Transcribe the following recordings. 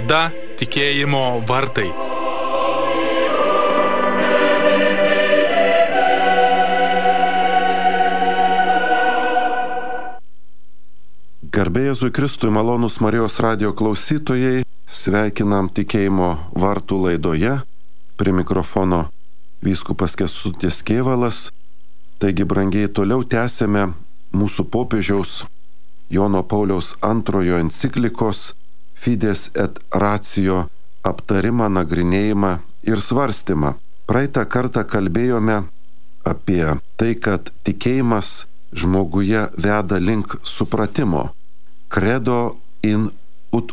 Laida Tikėjimo vartai. Garbė Jėzui Kristui, malonūs Marijos radijo klausytojai, sveikinam Tikėjimo vartų laidoje. Prie mikrofono vyskupas Kęstutis Kėvalas. Taigi, brangiai, toliau tęsėme mūsų popiežiaus Jono Pauliaus II enciklikos Fides et Ratio aptarimą, nagrinėjimą ir svarstymą. Praeitą kartą kalbėjome apie tai, kad tikėjimas žmoguje veda link supratimo. Credo in ut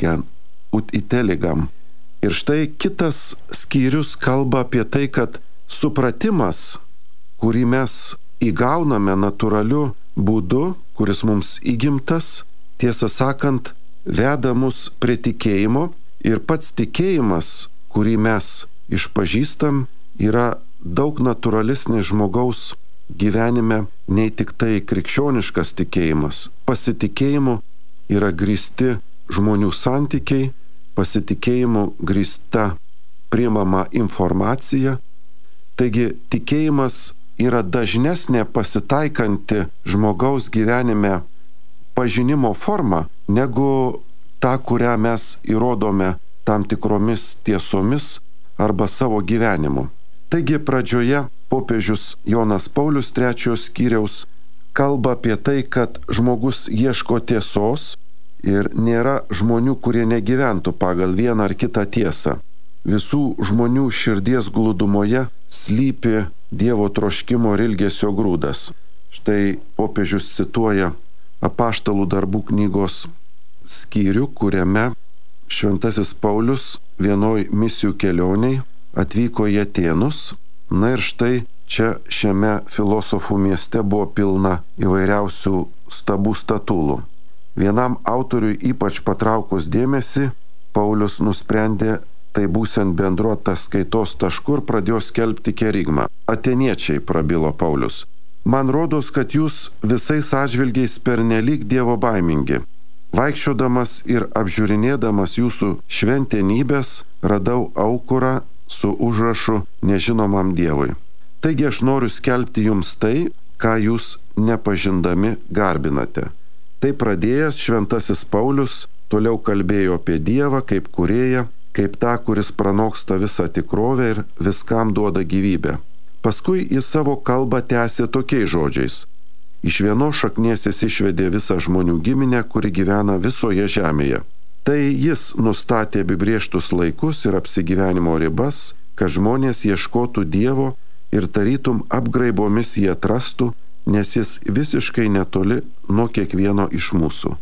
intelligam. Ir štai kitas skyrius kalba apie tai, kad supratimas, kurį mes įgauname natūraliu būdu, kuris mums įgimtas, tiesą sakant, veda mus prie tikėjimo, ir pats tikėjimas, kurį mes išpažįstam, yra daug natūralesnis žmogaus gyvenime nei tik tai krikščioniškas tikėjimas. Pasitikėjimu yra grįsti žmonių santykiai, pasitikėjimu grįsta priimama informacija. Taigi tikėjimas yra dažnesnė pasitaikanti žmogaus gyvenime pažinimo forma, negu ta, kurią mes įrodome tam tikromis tiesomis arba savo gyvenimu. Taigi pradžioje popiežius Jonas Paulius III skyriaus kalba apie tai, kad žmogus ieško tiesos ir nėra žmonių, kurie negyventų pagal vieną ar kitą tiesą. Visų žmonių širdies glūdumoje slypi Dievo troškimo ir ilgesio grūdas. Štai popiežius cituoja Apaštalų darbų knygos skyrių, kuriame šventasis Paulius vienoj misijų kelioniai atvyko į Atėnus. Na ir štai čia šiame filosofų mieste buvo pilna įvairiausių stabų statulų. Vienam autoriui ypač patraukus dėmesį, Paulius nusprendė tai būsiant bendruotas skaitos tašku ir pradėjo skelbti kerigmą. Atėniečiai, prabilo Paulius, man rodos, kad jūs visais atžvilgiais pernelyg dievo baimingi. Vaikščiodamas ir apžiūrinėdamas jūsų šventenybės, radau aukurą su užrašu nežinomam Dievui. Taigi aš noriu skelbti jums tai, ką jūs nepažindami garbinate. Tai pradėjęs šventasis Paulius toliau kalbėjo apie Dievą kaip kūrėją, kaip tą, kuris pranoksta visą tikrovę ir viskam duoda gyvybę. Paskui į savo kalbą tęsė tokiais žodžiais. Iš vienos šaknies jis išvedė visą žmonių giminę, kuri gyvena visoje žemėje. Tai jis nustatė apibrėžtus laikus ir apsigyvenimo ribas, kad žmonės ieškotų Dievo ir tarytum apgraibomis jį atrastų, nes jis visiškai netoli nuo kiekvieno iš mūsų.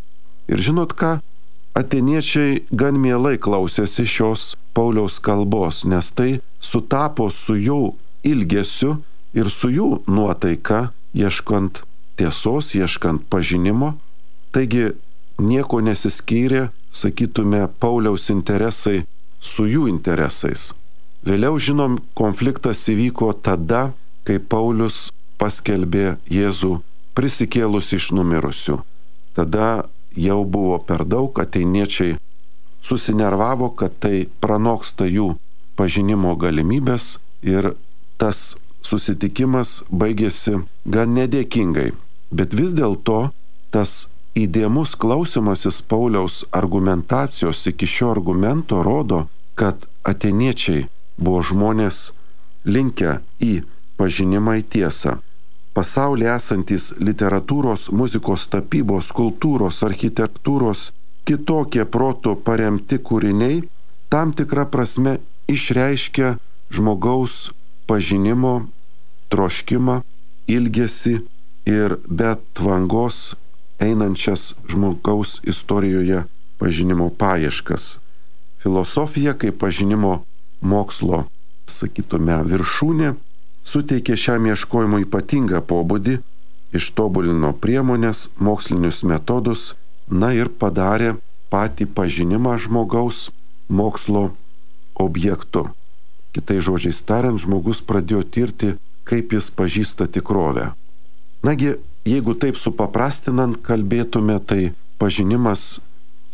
Ir žinot ką? Atėniečiai gan mielai klausėsi šios Pauliaus kalbos, nes tai sutapo su jų ilgesiu ir su jų nuotaika, ieškant tiesos, ieškant pažinimo. Taigi nieko nesiskyrė, sakytume, Pauliaus interesai su jų interesais. Vėliau, žinom, konfliktas įvyko tada, kai Paulius paskelbė Jėzų prisikėlus iš numirusių. Tada jau buvo per daug, atėniečiai susinervavo, kad tai pranoksta jų pažinimo galimybės ir tas susitikimas baigėsi gan nedėkingai. Bet vis dėlto tas įdėmus klausimasis Pauliaus argumentacijos iki šio argumento rodo, kad atėniečiai buvo žmonės linkę į pažinimą į tiesą. Pasaulyje esantis literatūros, muzikos, tapybos, kultūros, architektūros, kitokie proto paremti kūriniai tam tikrą prasme išreiškia žmogaus pažinimo troškimą, ilgesį ir be tvangos einančias žmogaus istorijoje pažinimo paieškas. Filosofija kaip pažinimo mokslo, sakytume, viršūnė, suteikė šiam ieškojimui ypatingą pobūdį, ištobulino priemonės, mokslinius metodus, na ir padarė patį pažinimą žmogaus mokslo objektu. Kitais žodžiais tariant, žmogus pradėjo tirti, kaip jis pažįsta tikrovę. Nagi, jeigu taip supaprastinant kalbėtume, tai pažinimas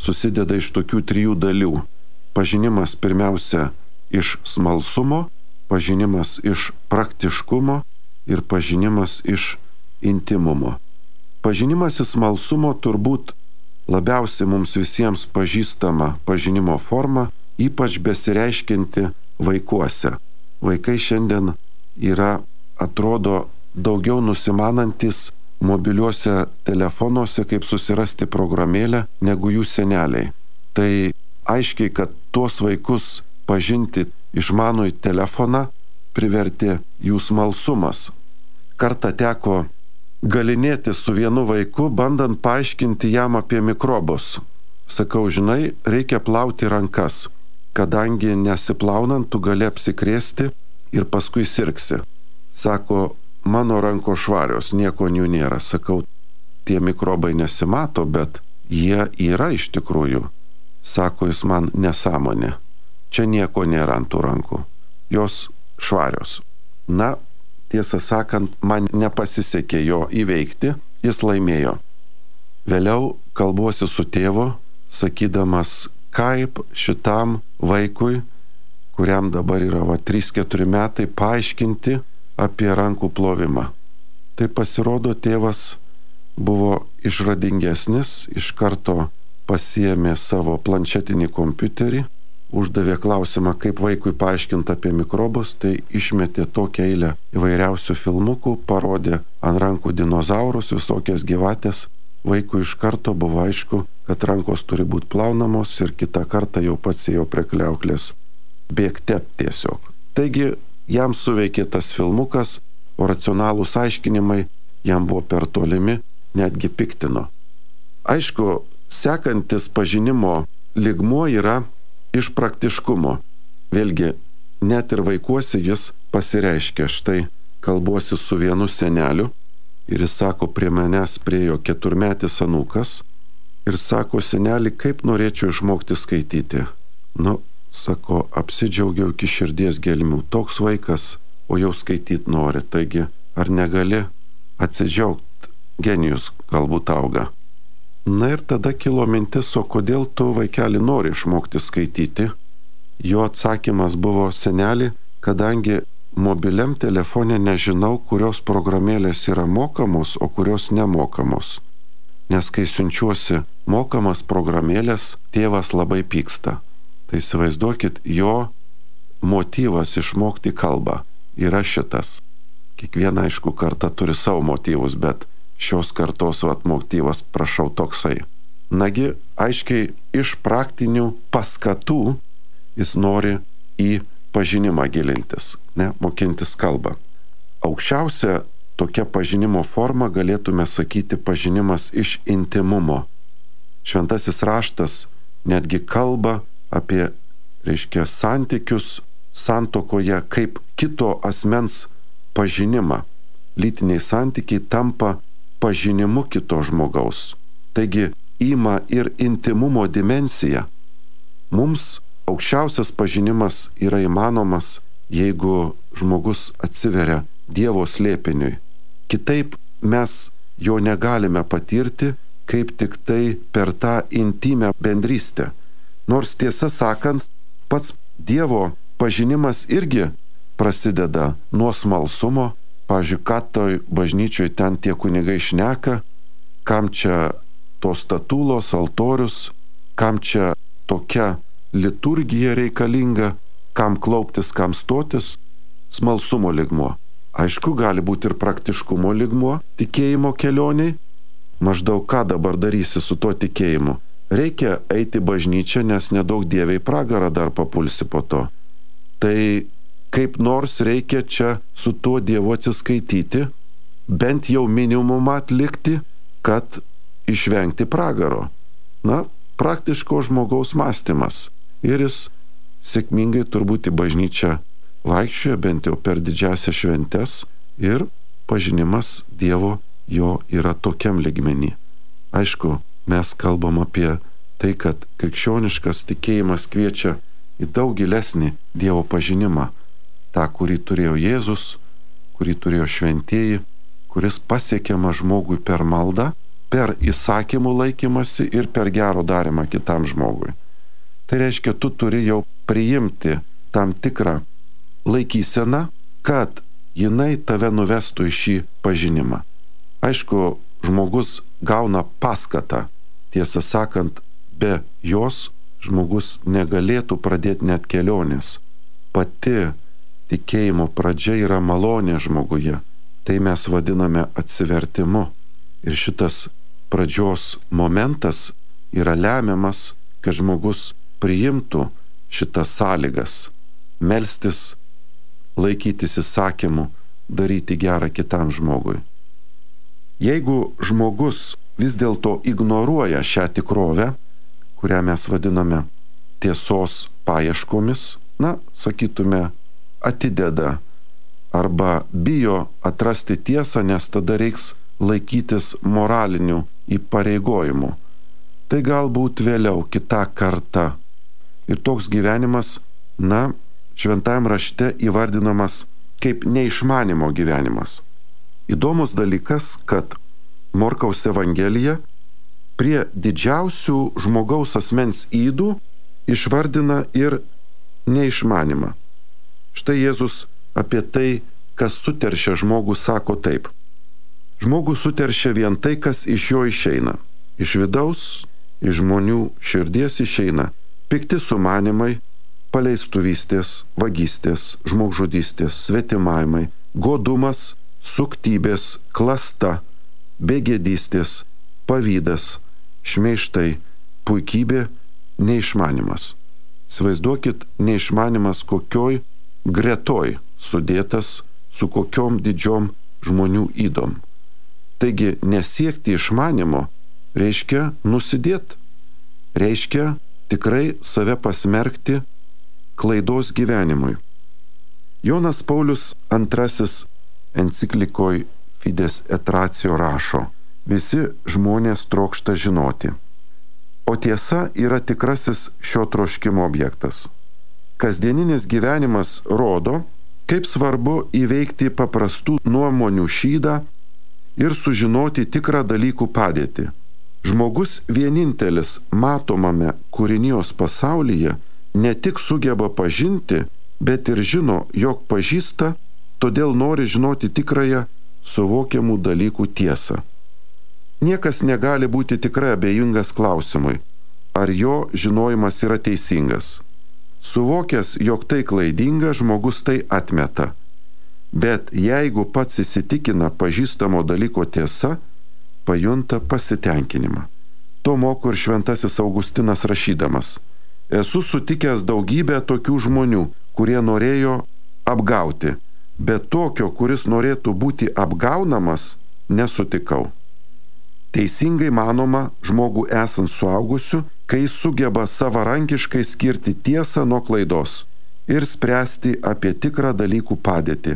susideda iš tokių 3 dalių. Pažinimas pirmiausia iš smalsumo, pažinimas iš praktiškumo ir pažinimas iš intimumo. Pažinimas iš smalsumo turbūt labiausiai mums visiems pažįstama pažinimo forma, ypač besireiškinti vaikuose. Vaikai šiandien yra, atrodo, daugiau nusimanantis mobiliuose telefonuose, kaip susirasti programėlę, negu jų seneliai. Tai aiškiai, kad tuos vaikus pažinti išmanųjį telefoną privertė jų smalsumas. Kartą teko galinėti su vienu vaiku, bandant paaiškinti jam apie mikrobus. Sakau, žinai, reikia plauti rankas, kadangi nesiplaunant tu gali apsikrėsti ir paskui sirgsi. Sako, mano rankos švarios, nieko jų nėra. Sakau, tie mikrobai nesimato, bet jie yra iš tikrųjų. Sako jis man, nesąmonė. Čia nieko nėra ant tų rankų. Jos švarios. Na, tiesą sakant, man nepasisekė jo įveikti, jis laimėjo. Vėliau kalbuosi su tėvu, sakydamas, kaip šitam vaikui, kuriam dabar yra 3-4 metai, paaiškinti apie rankų plovimą. Tai pasirodo, tėvas buvo išradingesnis, iš karto pasiėmė savo planšetinį kompiuterį, uždavė klausimą, kaip vaikui paaiškinti apie mikrobus, tai išmetė tokią eilę įvairiausių filmukų, parodė ant rankų dinozaurus, visokias gyvatės. Vaikui iš karto buvo aišku, kad rankos turi būti plaunamos ir kitą kartą jau pats ėjo prie kliauklės bėgti tiesiog. Taigi jam suveikė tas filmukas, o racionalūs aiškinimai jam buvo per tolimi, netgi piktino. Aišku, sekantis pažinimo lygmuo yra iš praktiškumo. Vėlgi, net ir vaikuose jis pasireiškia. Štai kalbuosi su vienu seneliu ir jis sako, prie manęs priejo 4-metis anūkas ir sako, seneli, kaip norėčiau išmokti skaityti. Nu, sako, apsidžiaugiau iki širdies gelmių. Toks vaikas, o jau skaityti nori. Taigi, ar negali atsidžiaugti, genijus galbūt auga. Na ir tada kilo mintis, o kodėl tu, vaikeli, nori išmokti skaityti? Jo atsakymas buvo, seneli, kadangi mobiliam telefone nežinau, kurios programėlės yra mokamos, o kurios nemokamos. Nes kai siunčiuosi mokamas programėlės, tėvas labai pyksta. Tai įsivaizduokit, jo motyvas išmokti kalbą yra šitas. Kiekviena, aišku, karta turi savo motyvus, bet šios kartos motyvas, prašau, toksai. Nagi, aiškiai, iš praktinių paskatų jis nori į pažinimą gilintis, mokintis kalbą. Aukščiausia tokia pažinimo forma, galėtume sakyti, pažinimas iš intimumo. Šventasis raštas netgi kalba apie, santykius santuokoje kaip kito asmens pažinimą. Lytiniai santykiai tampa pažinimu kito žmogaus. Taigi ima ir intimumo dimensiją. Mums aukščiausias pažinimas yra įmanomas, jeigu žmogus atsiveria Dievo slėpiniui. Kitaip mes jo negalime patirti, kaip tik tai per tą intimę bendrystę. Nors tiesą sakant, pats Dievo pažinimas irgi prasideda nuo smalsumo. Pavyzdžiui, ką toj bažnyčioj ten tie kunigai šneka, kam čia tos statulos, altorius, kam čia tokia liturgija reikalinga, kam klauptis, kam stotis, smalsumo lygmuo. Aišku, gali būti ir praktiškumo lygmuo, tikėjimo kelioniai. Maždaug ką dabar darysi su tuo tikėjimu? Reikia eiti bažnyčią, nes nedaug dieviai pragarą dar papulsi po to. Tai kaip nors reikia čia su tuo Dievu atsiskaityti, bent jau minimumą atlikti, kad išvengti pragaro. Na, praktiško žmogaus mąstymas. Ir jis sėkmingai turbūt į bažnyčią vaikščioja, bent jau per didžiąsias šventes, ir pažinimas Dievo jo yra tokiam lygmenį. Aišku, mes kalbam apie tai, kad krikščioniškas tikėjimas kviečia į daug gilesnį Dievo pažinimą. tą, kurį turėjo Jėzus, kurį turėjo šventieji, kuris pasiekiama žmogui per maldą, per įsakymų laikymasi ir per gero darimą kitam žmogui. Tai reiškia, tu turi jau priimti tam tikrą laikyseną, kad jinai tave nuvestų į šį pažinimą. Aišku, žmogus gauna paskatą. Tiesą sakant, be jos žmogus negalėtų pradėti net kelionės. Pati tikėjimo pradžia yra malonė žmoguje. Tai mes vadiname atsivertimu. Ir šitas pradžios momentas yra lemiamas, kad žmogus priimtų šitas sąlygas. Melstis, laikytis įsakymų, daryti gerą kitam žmogui. Jeigu žmogus vis dėlto ignoruoja šią tikrovę, kurią mes vadiname tiesos paieškomis, sakytume, atideda arba bijo atrasti tiesą, nes tada reiks laikytis moralinių įpareigojimų. Tai galbūt vėliau, kita karta. Ir toks gyvenimas, šventajam rašte įvardinamas kaip neišmanimo gyvenimas. Įdomus dalykas, kad Morkaus Evangelija prie didžiausių žmogaus asmens ydų išvardina ir neišmanimą. Štai Jėzus apie tai, kas suteršia žmogų, sako taip. Žmogų suteršia vien tai, kas iš jo išeina. Iš vidaus, iš žmonių širdies išeina pikti sumanimai, paleistuvystės, vagystės, žmogžudystės, svetimavimai, godumas, suktybės, klasta, begėdystės, pavydas, šmeižtai, puikybė, neišmanimas. Įsivaizduokit, neišmanimas kokioj gretoj sudėtas su kokiom didžiom žmonių ydom. Taigi nesiekti išmanimo reiškia nusidėt, reiškia tikrai save pasmerkti klaidos gyvenimui. Jonas Paulius II enciklikoj Fides et Ratio rašo: visi žmonės trokšta žinoti, o tiesa yra tikrasis šio troškimo objektas. Kasdieninis gyvenimas rodo, kaip svarbu įveikti paprastų nuomonių šydą ir sužinoti tikrą dalykų padėtį. Žmogus vienintelis matomame kūrinijos pasaulyje ne tik sugeba pažinti, bet ir žino, jog pažįsta, todėl nori žinoti tikrąją suvokiamų dalykų tiesą. Niekas negali būti tikrai abejingas klausimui, ar jo žinojimas yra teisingas. Suvokęs, jog tai klaidinga, žmogus tai atmeta. Bet jeigu pats įsitikina pažįstamo dalyko tiesa, pajunta pasitenkinimą. To moko ir šventasis Augustinas rašydamas: esu sutikęs daugybę tokių žmonių, kurie norėjo apgauti, bet tokio, kuris norėtų būti apgaunamas, nesutikau. Teisingai manoma žmogų esant suaugusiu, kai sugeba savarankiškai skirti tiesą nuo klaidos ir spręsti apie tikrą dalykų padėtį.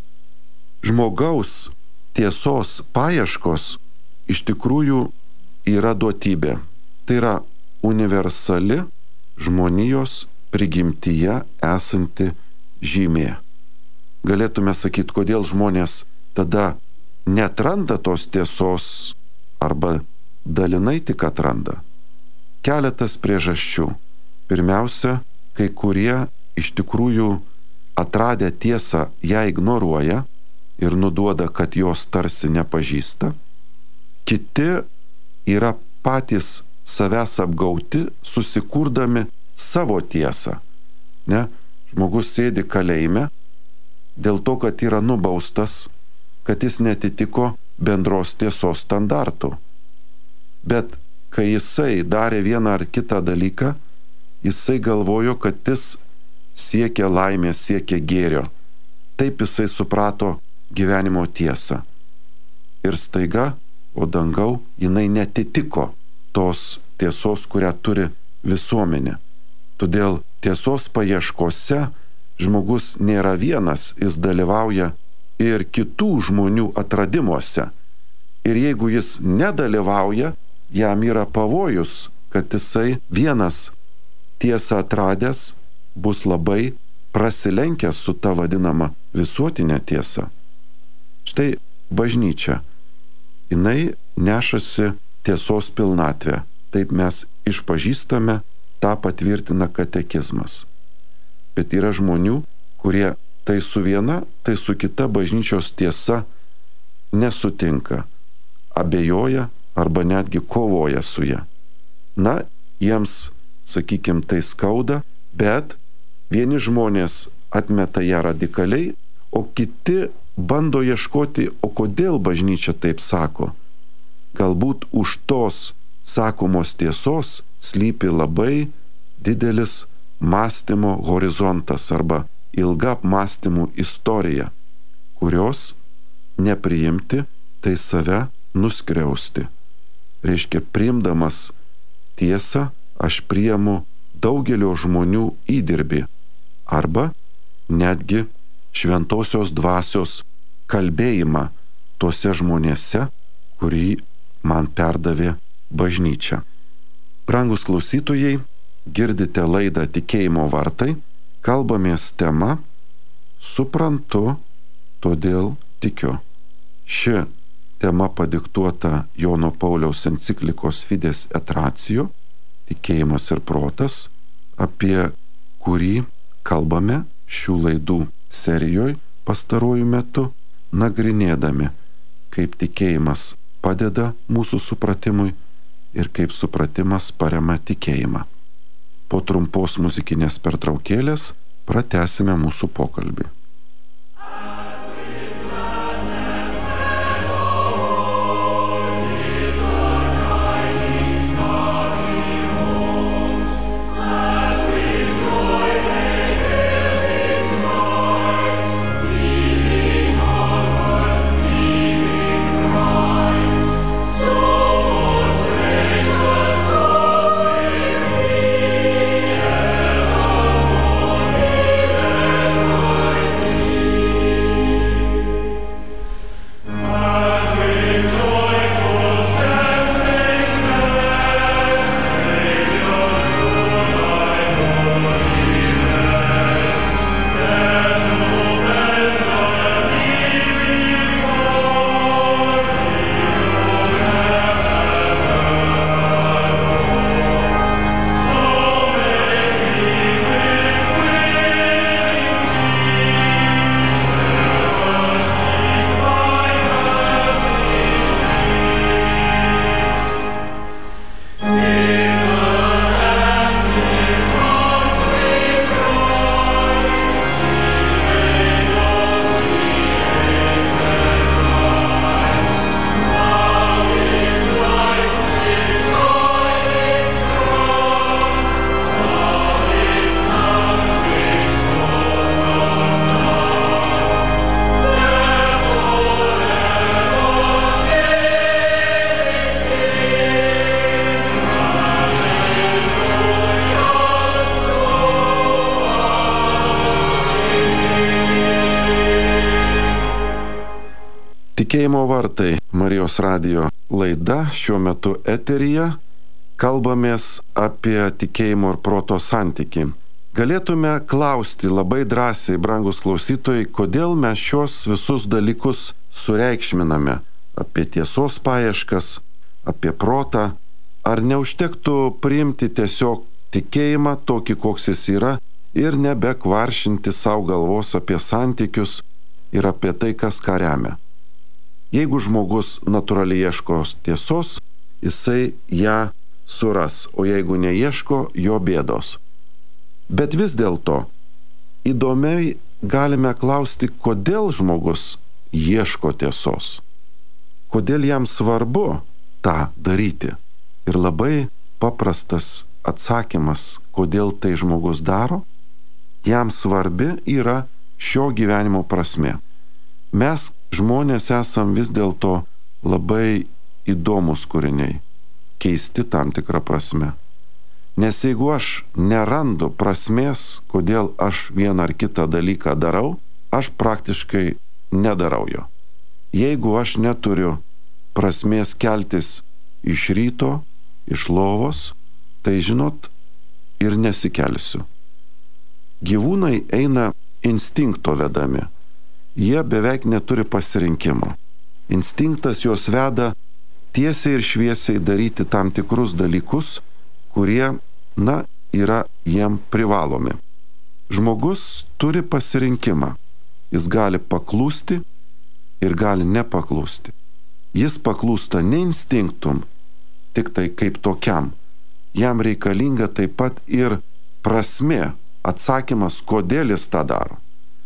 Žmogaus tiesos paieškos iš tikrųjų yra duotybė. Tai yra universali žmonijos prigimtyje esanti žymė. Galėtume sakyti, kodėl žmonės tada neatranda tos tiesos arba dalinai tik atranda. Keletas priežasčių. Pirmiausia, kai kurie iš tikrųjų atradę tiesą ją ignoruoja ir nuduoda, kad jos tarsi nepažįsta. Kiti yra patys savęs apgauti, susikurdami savo tiesą. Žmogus sėdi kalėjime dėl to, kad yra nubaustas, kad jis netitiko bendros tiesos standartų. Bet kai jisai darė vieną ar kitą dalyką, jisai galvojo, kad jis siekia laimės, siekia gėrio. Taip jisai suprato gyvenimo tiesą. Ir staiga, o dangau, jinai netitiko tos tiesos, kurią turi visuomenė. Todėl tiesos paieškose žmogus nėra vienas, jis dalyvauja ir kitų žmonių atradimuose. Ir jeigu jis nedalyvauja, jam yra pavojus, kad jisai vienas tiesą atradęs bus labai prasilenkęs su ta vadinama visuotinė tiesa. Štai bažnyčia. Jinai nešasi tiesos pilnatvę. Taip mes išpažįstame, tą patvirtina katekizmas. Bet yra žmonių, kurie tai su viena, tai su kita bažnyčios tiesa nesutinka, abejoja arba netgi kovoja su ja. Na, jiems, sakykime, tai skauda, bet vieni žmonės atmeta ją radikaliai, o kiti bando ieškoti, o kodėl bažnyčia taip sako. Galbūt už tos sakomos tiesos slypi labai didelis mąstymo horizontas arba ilga apmąstymų istorija, kurios nepriimti, tai save nuskriausti. Reiškia, priimdamas tiesą, aš priimu daugelio žmonių įdirbį arba netgi šventosios dvasios kalbėjimą tuose žmonėse, kurį man perdavė bažnyčia. Brangus klausytojai, girdite laidą Tikėjimo vartai, kalbamės tema Suprantu, todėl tikiu. Ši tema padiktuota Jono Pauliaus enciklikos Fides et Ratio, tikėjimas ir protas, apie kurį kalbame šių laidų serijoje pastaruoju metu, nagrinėdami, kaip tikėjimas padeda mūsų supratimui ir kaip supratimas parema tikėjimą. Po trumpos muzikinės pertraukėlės pratęsime mūsų pokalbį. Tikėjimo vartai, Marijos radijo laida, šiuo metu eteryje, kalbamės apie tikėjimo ir proto santykį. Galėtume klausti labai drąsiai, brangus klausytojai, kodėl mes šios visus dalykus sureikšminame, apie tiesos paieškas, apie protą, ar neužtektų priimti tiesiog tikėjimą tokį, koks jis yra, ir nebekvaršinti savo galvos apie santykius ir apie tai, kas ką remia. Jeigu žmogus natūraliai ieško tiesos, jisai ją suras, o jeigu neieško, jo bėdos. Bet vis dėlto įdomiai galime klausti, kodėl žmogus ieško tiesos. Kodėl jam svarbu tą daryti. Ir labai paprastas atsakymas, kodėl tai žmogus daro, jam svarbi yra šio gyvenimo prasmė. Mes žmonės esam vis dėlto labai įdomus kūriniai, keisti tam tikrą prasme. Nes jeigu aš nerandu prasmės, kodėl aš vieną ar kitą dalyką darau, aš praktiškai nedarau jo. Jeigu aš neturiu prasmės keltis iš ryto, iš lovos, tai žinot, ir nesikelsiu. Gyvūnai eina instinkto vedami. Jie beveik neturi pasirinkimo. Instinktas juos veda tiesiai ir šviesiai daryti tam tikrus dalykus, kurie, yra jiem privalomi. Žmogus turi pasirinkimą. Jis gali paklūsti ir gali nepaklūsti. Jis paklūsta ne instinktum, tik tai kaip tokiam. Jam reikalinga taip pat ir prasmė, atsakymas, kodėl jis tą daro.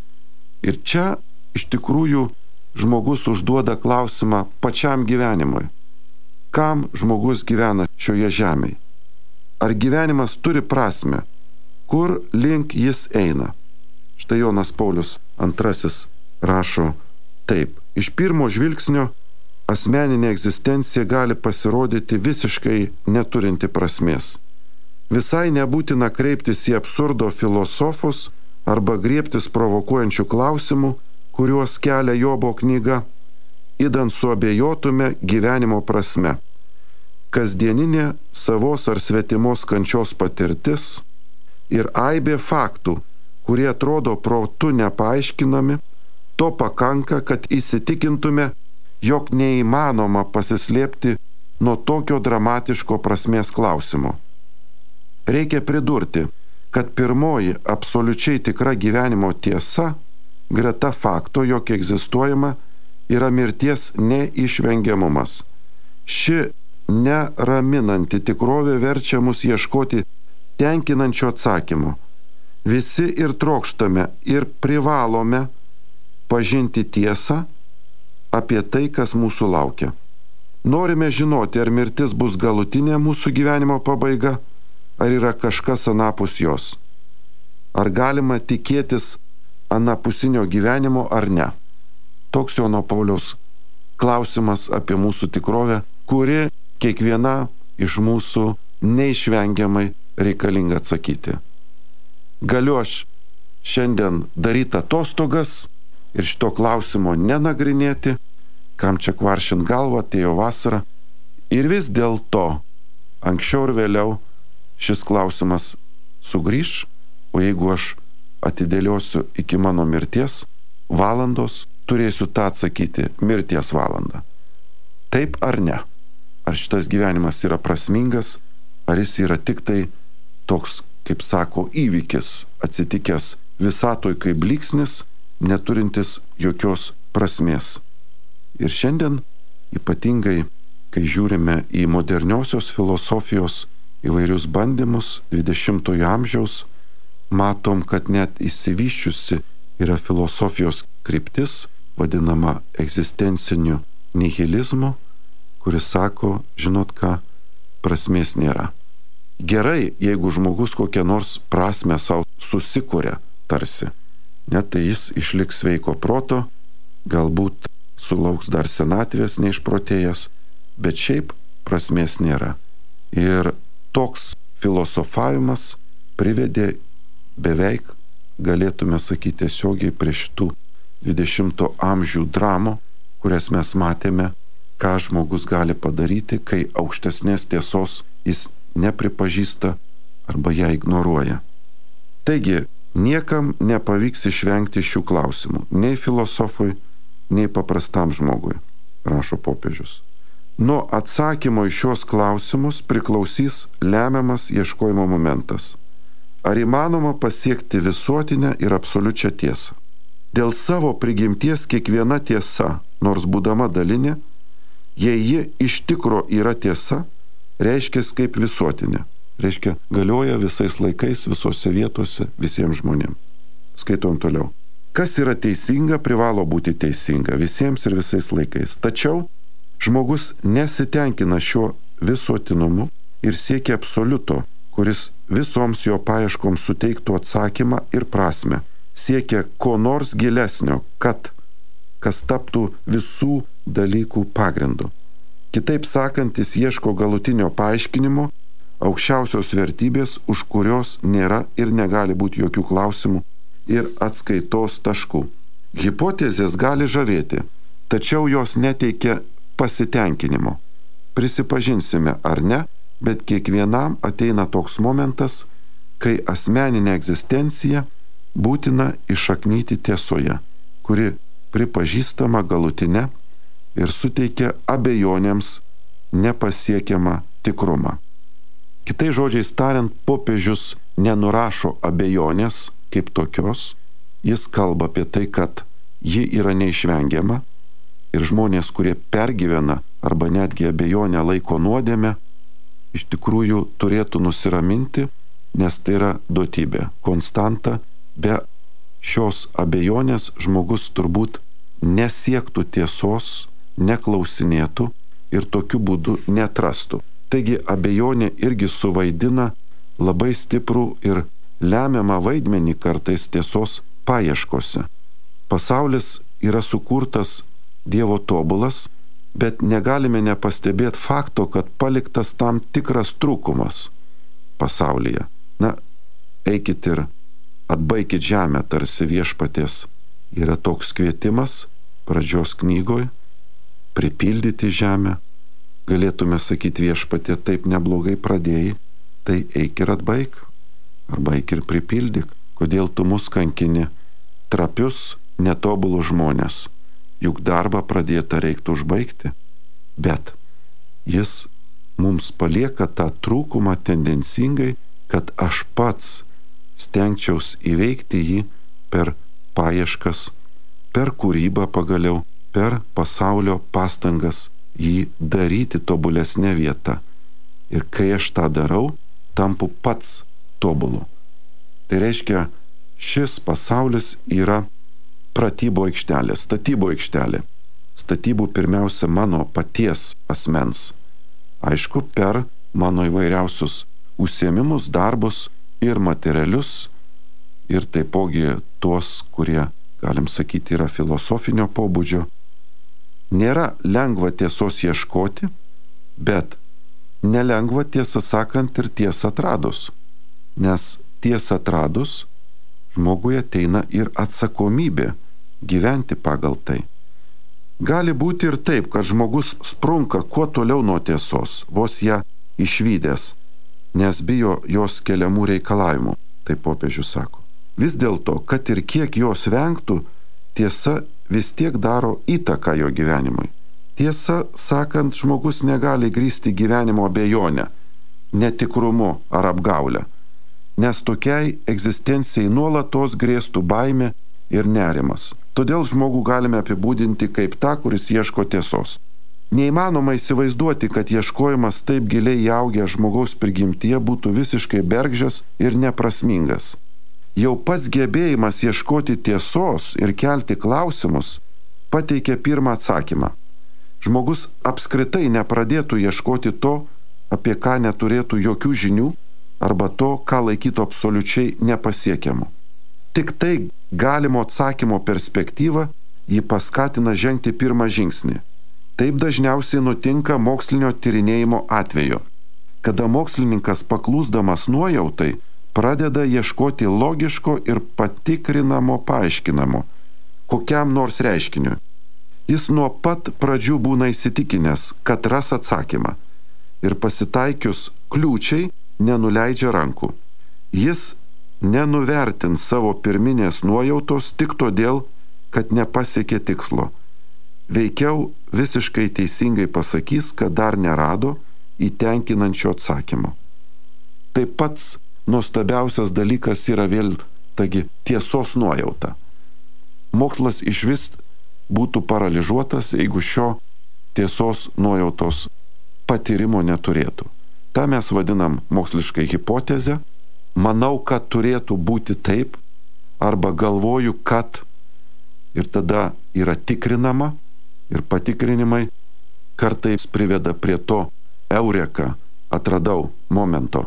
Ir čia iš tikrųjų žmogus užduoda klausimą pačiam gyvenimui. Kam žmogus gyvena šioje žemėje? Ar gyvenimas turi prasmę? Kur link jis eina? Štai Jonas Paulius II rašo taip. Iš pirmo žvilgsnio asmeninė egzistencija gali pasirodyti visiškai neturinti prasmės. Visai nebūtina kreiptis į absurdo filosofus arba griebtis provokuojančių klausimų, kuriuos kelia Jobo knyga, idant suabejotume gyvenimo prasme. Kasdieninė savos ar svetimos kančios patirtis ir aibė faktų, kurie atrodo protu nepaaiškinami, to pakanka, kad įsitikintume, jog neįmanoma pasislėpti nuo tokio dramatiško prasmės klausimo. Reikia pridurti, kad pirmoji absoliučiai tikra gyvenimo tiesa, greta fakto, jog egzistuojama, yra mirties neišvengiamumas. Ši neraminanti tikrovė verčia mus ieškoti tenkinančio atsakymo. Visi ir trokštame ir privalome pažinti tiesą apie tai, kas mūsų laukia. Norime žinoti, ar mirtis bus galutinė mūsų gyvenimo pabaiga, ar yra kažkas anapus jos. Ar galima tikėtis anapusinio gyvenimo ar ne. Toks Jono Pauliaus klausimas apie mūsų tikrovę, kuri kiekviena iš mūsų neišvengiamai reikalinga atsakyti. Galiu aš šiandien daryti atostogas ir šito klausimo nenagrinėti, kam čia kvaršint galvą, atėjo vasara. Ir vis dėlto anksčiau ir vėliau šis klausimas sugrįš, o jeigu aš atidėliosiu iki mano mirties valandos, turėsiu tą atsakyti mirties valandą. Taip ar ne? Ar šitas gyvenimas yra prasmingas, ar jis yra tik tai toks, kaip sako, įvykis, atsitikęs visatoj kaip blyksnis, neturintis jokios prasmės. Ir šiandien, ypatingai, kai žiūrime į moderniosios filosofijos įvairius bandymus 20-ojo amžiaus, matom, kad net išsivysčiusi yra filosofijos kryptis, vadinama egzistenciniu nihilizmu, kuris sako, žinot ką, prasmės nėra. Gerai, jeigu žmogus kokią nors prasmę savo susikuria, tarsi. Net tai jis išliks sveiko proto, galbūt sulauks dar senatvės neišprotėjęs, bet šiaip prasmės nėra. Ir toks filosofavimas privedė beveik, galėtume sakyti, tiesiogiai prie šitų 20-ojo amžių dramų, kurias mes matėme, ką žmogus gali padaryti, kai aukštesnės tiesos jis nepripažįsta arba ją ignoruoja. Taigi, niekam nepavyks išvengti šių klausimų, nei filosofui, nei paprastam žmogui, rašo popiežius. Nuo atsakymo į šios klausimus priklausys lemiamas ieškojimo momentas. Ar įmanoma pasiekti visuotinę ir absoliučią tiesą? Dėl savo prigimties kiekviena tiesa, nors būdama dalinė, jei ji iš tikro yra tiesa, reiškia kaip visuotinė. Reiškia, galioja visais laikais, visose vietose, visiems žmonėms. Skaitom toliau. Kas yra teisinga, privalo būti teisinga visiems ir visais laikais. Tačiau žmogus nesitenkina šiuo visuotinumu ir siekia absoliuto, kuris visoms jo paieškoms suteiktų atsakymą ir prasmę. Siekia ko nors gilesnio, kas taptų visų dalykų pagrindu. Kitaip sakant, jis ieško galutinio paaiškinimo, aukščiausios vertybės, už kurios nėra ir negali būti jokių klausimų ir atskaitos taškų. Hipotezės gali žavėti, tačiau jos neteikia pasitenkinimo. Prisipažinsime ar ne, bet kiekvienam ateina toks momentas, kai asmeninė egzistencija būtina iššaknyti tiesoje, kuri pripažįstama galutinė ir suteikia abejonėms nepasiekiamą tikrumą. Kitais žodžiais tariant, popiežius nenurašo abejonės kaip tokios, jis kalba apie tai, kad ji yra neišvengiama ir žmonės, kurie pergyvena arba netgi abejonę laiko nuodėmę, iš tikrųjų turėtų nusiraminti, nes tai yra duotybė, konstanta. Be šios abejonės žmogus turbūt nesiektų tiesos, neklausinėtų ir tokiu būdu neatrastų. Taigi abejonė irgi suvaidina labai stiprų ir lemiamą vaidmenį kartais tiesos paieškose. Pasaulis yra sukurtas Dievo tobulas, bet negalime nepastebėti fakto, kad paliktas tam tikras trūkumas pasaulyje. Na, eikit ir atbaikit žemę, tarsi viešpaties yra toks kvietimas pradžios knygoj, pripildyti žemę. Galėtume sakyti, viešpatie, taip neblogai pradėjai, tai eik ir atbaik, arba eik ir pripildyk. Kodėl tu mus kankini, trapius, netobulus žmonės? Juk darbą pradėtą reiktų užbaigti. Bet jis mums palieka tą trūkumą tendencingai, kad aš pats stengčiaus įveikti jį per paieškas, per kūrybą pagaliau, per pasaulio pastangas jį daryti tobulesnę vietą. Ir kai aš tą darau, tampu pats tobulu. Tai reiškia, šis pasaulis yra pratybų aikštelė, statybų aikštelė. Statybų pirmiausia mano paties asmens. Aišku, per mano įvairiausius užsiėmimus, darbus ir materialius, ir taipogi tuos, kurie, galim sakyti, yra filosofinio pobūdžio. Nėra lengva tiesos ieškoti, bet nelengva, tiesą sakant, ir tiesą atradus. Nes tiesą atradus žmogui ateina ir atsakomybė gyventi pagal tai. Gali būti ir taip, kad žmogus sprunka kuo toliau nuo tiesos, vos ją išvydęs, nes bijo jos keliamų reikalavimų, taip popiežius sako. Vis dėlto, kad ir kiek jos vengtų, tiesa vis tiek daro įtaką jo gyvenimui. Tiesą sakant, žmogus negali grįsti gyvenimo abejonę, netikrumu ar apgaulę, nes tokiai egzistencijai nuolatos grėstų baimė ir nerimas. Todėl žmogų galime apibūdinti kaip tą, kuris ieško tiesos. Neįmanoma įsivaizduoti, kad ieškojimas taip giliai įaugęs žmogaus prigimtyje būtų visiškai bergždžias ir neprasmingas. Jau pats gebėjimas ieškoti tiesos ir kelti klausimus pateikia pirmą atsakymą. Žmogus apskritai nepradėtų ieškoti to, apie ką neturėtų jokių žinių, arba to, ką laikytų absoliučiai nepasiekiamu. Tik tai galimo atsakymo perspektyva jį paskatina žengti pirmą žingsnį. Taip dažniausiai nutinka mokslinio tyrinėjimo atveju, kada mokslininkas paklūsdamas nuojautai pradeda ieškoti logiško ir patikrinamo paaiškinamo kokiam nors reiškiniui. Jis nuo pat pradžių būna įsitikinęs, kad ras atsakymą ir pasitaikius kliūčiai nenuleidžia rankų. Jis nenuvertins savo pirminės nuojautos tik todėl, kad nepasiekė tikslo. Veikiau visiškai teisingai pasakys, kad dar nerado įtenkinančio atsakymo. Tai pats nuostabiausias dalykas yra vėl, taigi, tiesos nuojauta. Mokslas išvis būtų paralyžiuotas, jeigu šio tiesos nuojautos patyrimo neturėtų. Ta mes vadinam moksliškai hipotezę. Manau, kad turėtų būti taip, arba galvoju, kad, ir tada yra tikrinama, ir patikrinimai kartais priveda prie to eureka, atradau momento.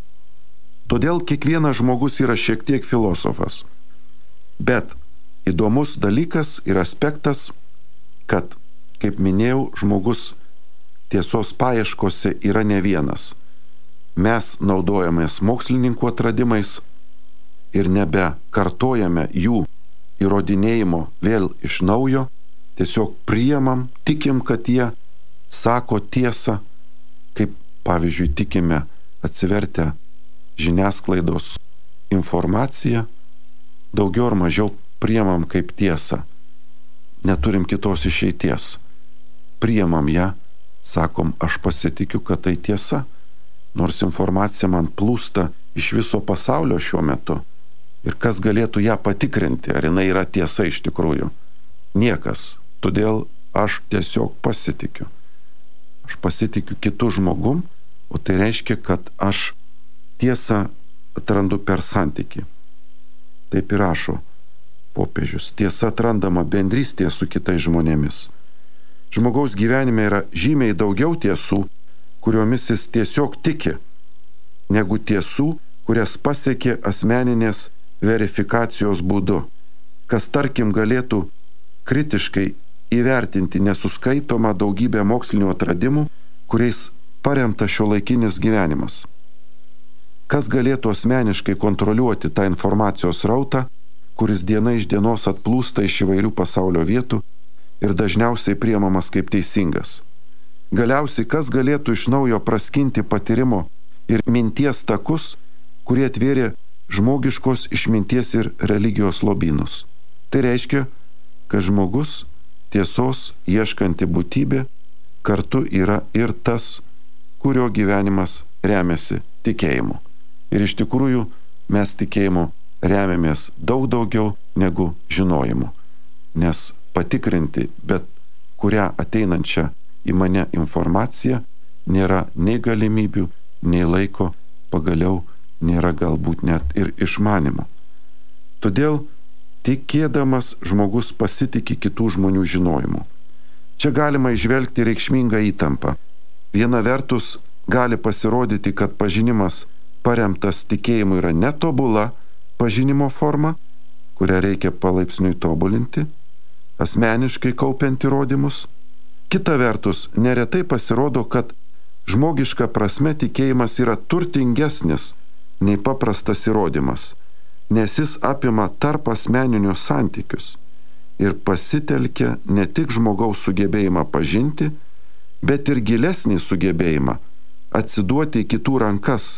Todėl kiekvienas žmogus yra šiek tiek filosofas. Bet įdomus dalykas ir aspektas, kad, kaip minėjau, žmogus tiesos paieškose yra ne vienas. Mes naudojamės mokslininkų atradimais ir nebekartojame jų įrodinėjimo vėl iš naujo, tiesiog priimam, tikim, kad jie sako tiesą, kaip pavyzdžiui tikime atsivertę žiniasklaidos informaciją, daugiau ar mažiau priimam kaip tiesą. Neturim kitos išeities. Priimam ją, sakom, aš pasitikiu, kad tai tiesa, nors informacija man plūsta iš viso pasaulio šiuo metu. Ir kas galėtų ją patikrinti, ar jinai yra tiesa iš tikrųjų? Niekas. Todėl aš tiesiog pasitikiu. Aš pasitikiu kitų žmogum, o tai reiškia, kad aš tiesą atrandu per santykį. Taip ir rašo popiežius. Tiesa atrandama bendrystėje su kitais žmonėmis. Žmogaus gyvenime yra žymiai daugiau tiesų, kuriomis jis tiesiog tiki, negu tiesų, kurias pasiekė asmeninės verifikacijos būdu, kas tarkim galėtų kritiškai įvertinti nesuskaitomą daugybę mokslinių atradimų, kuriais paremta šiuolaikinis gyvenimas. Kas galėtų asmeniškai kontroliuoti tą informacijos srautą, kuris diena iš dienos atplūsta iš įvairių pasaulio vietų ir dažniausiai priimamas kaip teisingas. Galiausiai, kas galėtų iš naujo praskinti patyrimo ir minties takus, kurie atvėrė žmogiškos išminties ir religijos lobynus. Tai reiškia, kad žmogus, tiesos ieškanti būtybė, kartu yra ir tas, kurio gyvenimas remiasi tikėjimu. Ir iš tikrųjų mes tikėjimu remiamės daug daugiau negu žinojimu, nes patikrinti bet kurią ateinančią į mane informaciją nėra nei galimybių, nei laiko, pagaliau nėra galbūt net ir išmanimo. Todėl tikėdamas žmogus pasitiki kitų žmonių žinojimu. Čia galima įžvelgti reikšmingą įtampą. Viena vertus gali pasirodyti, kad pažinimas paremtas tikėjimu yra netobula pažinimo forma, kurią reikia palaipsniui tobulinti, asmeniškai kaupiant įrodymus. Kita vertus, neretai pasirodo, kad žmogiška prasme tikėjimas yra turtingesnis nei paprastas įrodymas, nes jis apima tarp asmeninius santykius ir pasitelkia ne tik žmogaus sugebėjimą pažinti, bet ir gilesnį sugebėjimą atsiduoti į kitų rankas,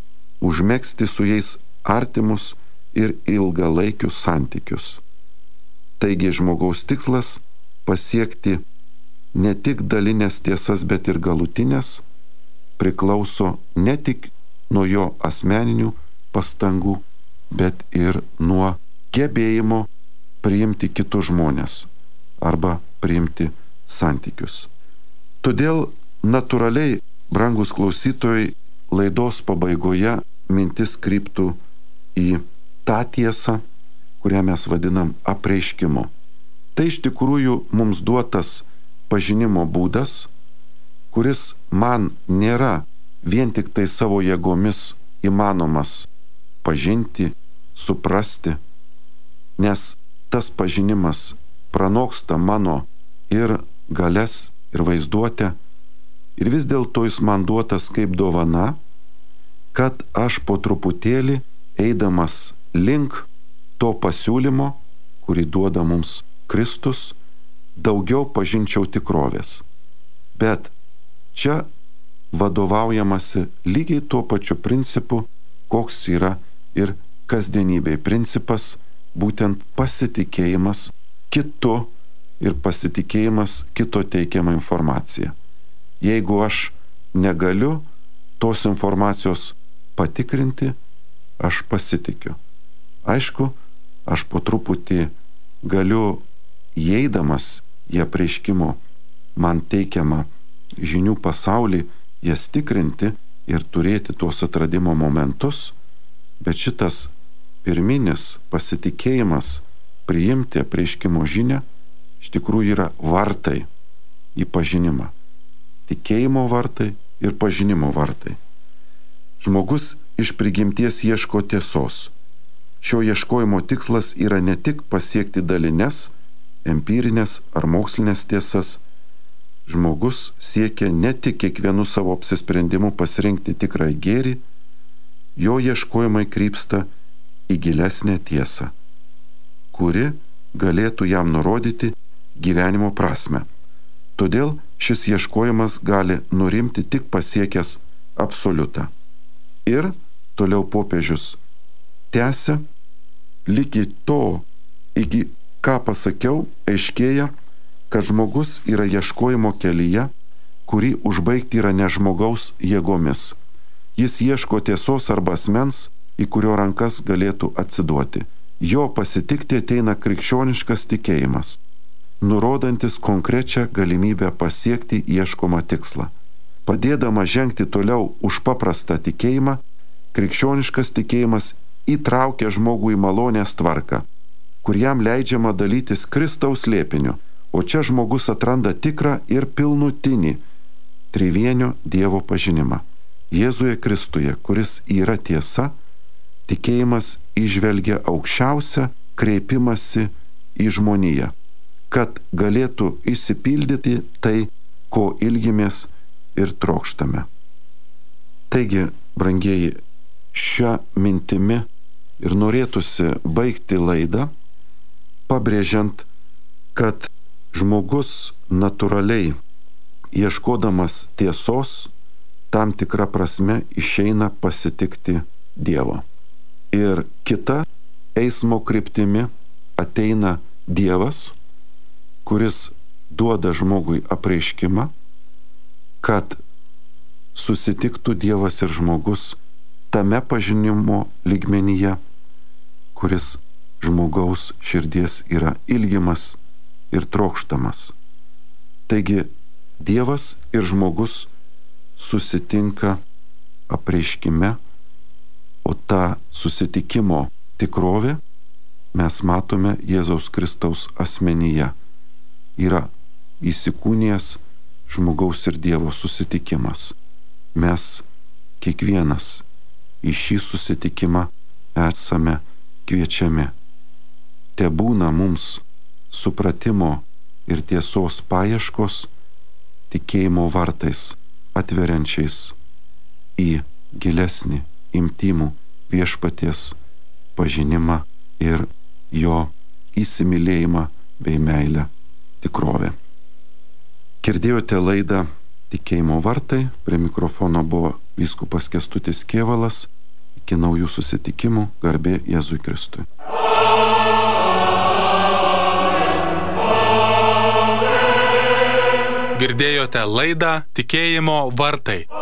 užmegzti su jais artimus ir ilgalaikius santykius. Taigi žmogaus tikslas pasiekti ne tik dalinės tiesas, bet ir galutinės, priklauso ne tik nuo jo asmeninių pastangų, bet ir nuo gebėjimo priimti kitus žmonės arba priimti santykius. Todėl natūraliai, brangus klausytojai, laidos pabaigoje mintis kryptų į tą tiesą, kurią mes vadinam apreiškimu. Tai iš tikrųjų mums duotas pažinimo būdas, kuris man nėra vien tik tai savo jėgomis įmanomas pažinti, suprasti, nes tas pažinimas pranoksta mano ir galias, ir vaizduotę, ir vis dėlto jis man duotas kaip dovana, kad aš po truputėlį, eidamas link to pasiūlymo, kurį duoda mums Kristus, daugiau pažinčiau tikrovės. Bet čia vadovaujamasi lygiai tuo pačiu principu, koks yra ir kasdienybėje principas, būtent pasitikėjimas kitu ir pasitikėjimas kito teikiamą informaciją. Jeigu aš negaliu tos informacijos patikrinti, aš pasitikiu. Aišku, aš po truputį galiu, įeidamas į apreiškimo man teikiamą žinių pasaulį, jas tikrinti ir turėti tuos atradimo momentus, bet šitas pirminis pasitikėjimas priimti apreiškimo žinią iš tikrųjų yra vartai į pažinimą. Tikėjimo vartai ir pažinimo vartai. Žmogus iš prigimties ieško tiesos. Šio ieškojimo tikslas yra ne tik pasiekti dalines, empirinės ar mokslinės tiesas. Žmogus siekia ne tik kiekvienu savo apsisprendimu pasirinkti tikrą gėrį, jo ieškojimai krypsta į gilesnę tiesą, kuri galėtų jam nurodyti gyvenimo prasmę. Todėl šis ieškojimas gali nurimti tik pasiekęs absoliutą. Ir toliau popiežius tęsia, lygi to, iki ką pasakiau, aiškėja, kad žmogus yra ieškojimo kelyje, kurį užbaigti yra ne žmogaus jėgomis. Jis ieško tiesos arba asmens, į kurio rankas galėtų atsiduoti. Jo pasitikti ateina krikščioniškas tikėjimas, nurodantis konkrečią galimybę pasiekti ieškomą tikslą. Padėdama žengti toliau už paprastą tikėjimą, krikščioniškas tikėjimas įtraukia žmogų į malonės tvarką, kur jam leidžiama dalytis Kristaus slėpiniu, o čia žmogus atranda tikrą ir pilnutinį trivienio Dievo pažinimą. Jėzuje Kristuje, kuris yra tiesa, tikėjimas įžvelgia aukščiausią kreipimąsi į žmoniją, kad galėtų išsipildyti tai, ko ilgimės ir trokštame. Taigi, brangieji, šią mintimi ir norėtųsi baigti laidą, pabrėžiant, kad žmogus natūraliai, ieškodamas tiesos, tam tikrą prasme išeina pasitikti Dievo. Ir kita eismo kryptimi ateina Dievas, kuris duoda žmogui apreiškimą, kad susitiktų Dievas ir žmogus tame pažinimo lygmenyje, kuris žmogaus širdies yra ilgimas ir trokštamas. Taigi Dievas ir žmogus susitinka apreiškime, o tą susitikimo tikrovę mes matome Jėzaus Kristaus asmenyje. Yra įsikūnijęs žmogaus ir Dievo susitikimas. Mes kiekvienas į šį susitikimą esame kviečiami. Tebūna mums supratimo ir tiesos paieškos tikėjimo vartais, atveriančiais į gilesnį, intymų viešpaties pažinimą ir jo įsimylėjimą bei meilę tikrovę. Girdėjote laidą Tikėjimo vartai, prie mikrofono buvo vyskupas Kęstutis Kėvalas. Iki naujų susitikimų, garbė Jėzui Kristui. Girdėjote laidą Tikėjimo vartai.